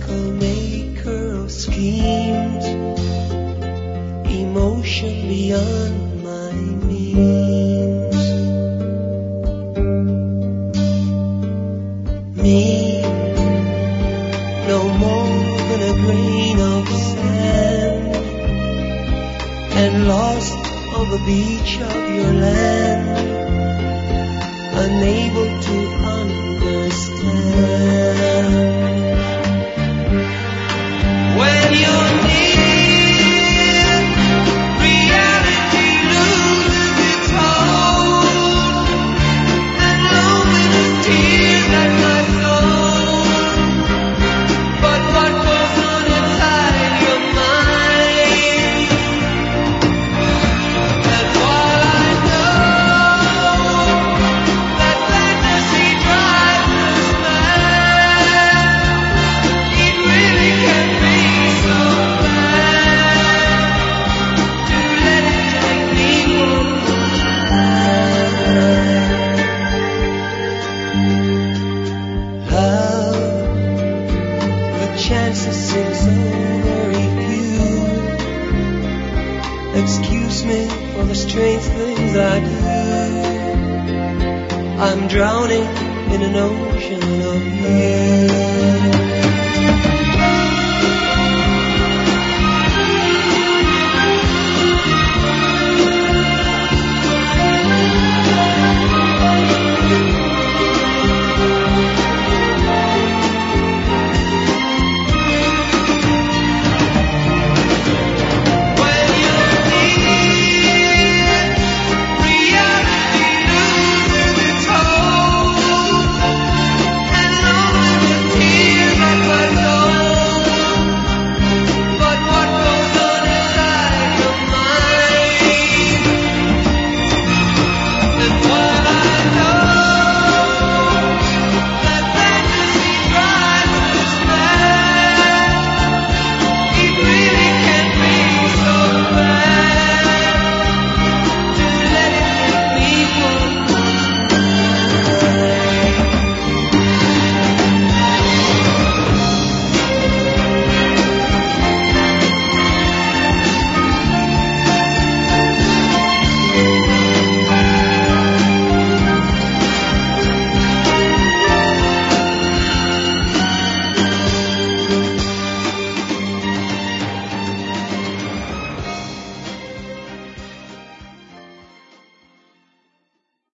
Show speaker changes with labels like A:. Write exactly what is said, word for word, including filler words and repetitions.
A: cynical maker of schemes, emotion beyond my means. Me, no more than a grain of sand, and lost on the beach of your land, unable to understand. When you're near, reality loses its hold, and loneliness tears at my soul. But what goes on inside your mind? And while I know that fantasy drives us mad, it really can be so bad to let it take me for love. The chances seem so very few. Excuse me for the strange things I do. I'm drowning in an ocean of you.